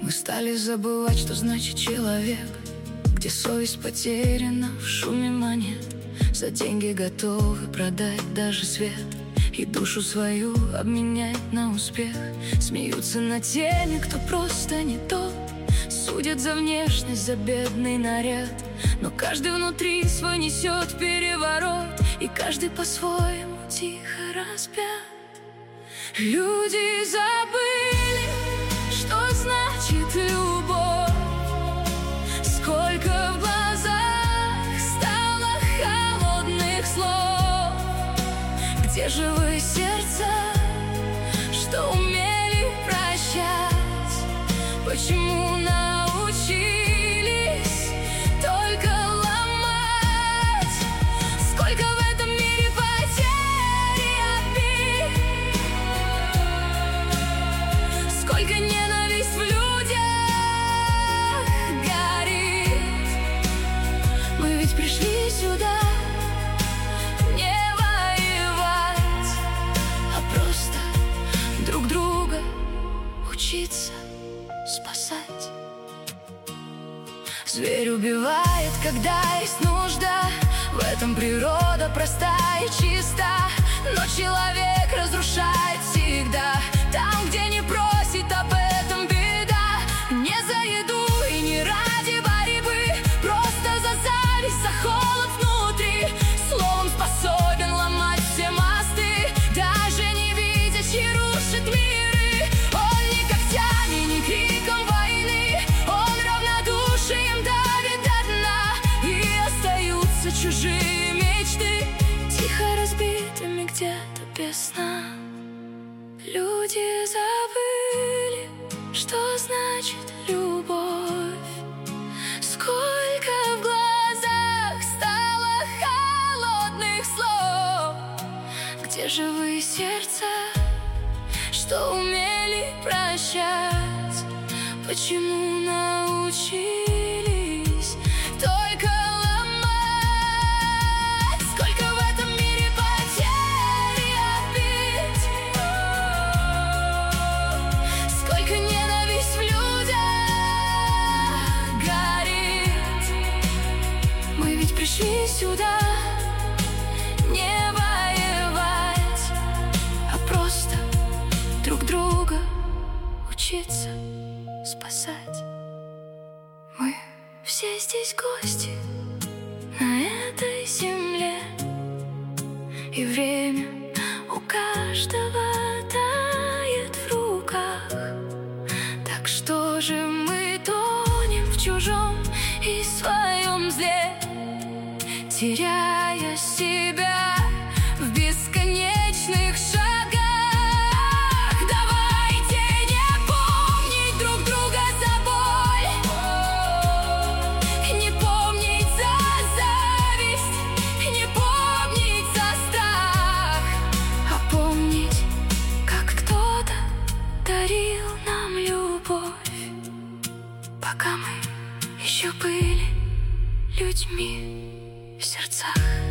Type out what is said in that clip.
Мы стали забывать, что значит человек, где совесть потеряна в шуме монет. За деньги готовы продать даже свет и душу свою обменять на успех. Смеются над теми, кто просто не тот, судят за внешность, за бедный наряд. Но каждый внутри свой несет переворот, и каждый по-своему тихо распят. Люди забыли, что значит любовь, сколько в глазах стало холодных слов. Где же вы, сердца, что умели прощать? Почему научились только ломать? Сколько в этом мире потерь и обид, сколько ненависть в людях горит. Мы ведь пришли сюда не воевать, а просто друг друга учиться спасать. Зверь убивает, когда есть нужда, в этом природа проста и чиста. Но человек разрушает всегда там, где не просит об этом беда. Не за еду и не ради борьбы, просто за зависть, за холод внутри. Словом способен ломать все мосты, даже не видя, чьи рушит миры. Он ни когтями, ни криком войны, он равнодушием давит до дна. И остаются чужие мечты, тихо разбитыми где-то без сна. Люди забыли, что значит любовь, сколько в глазах стало холодных слов. Где же вы, сердца, что умели прощать? Почему научились только ломать? Сколько в этом мире потерь и обид, сколько ненависть в людях горит. Мы ведь пришли сюда не воевать, а просто друг друга учиться спасать. Мы все здесь гости на этой земле, и время у каждого тает в руках. Так что же мы тонем в чужом и своем зле, теряя себя в бесконечных шагах? Давайте не помнить друг друга за боль, не помнить за зависть, не помнить за страх, а помнить, как кто-то дарил нам любовь, пока мы еще были людьми в сердцах.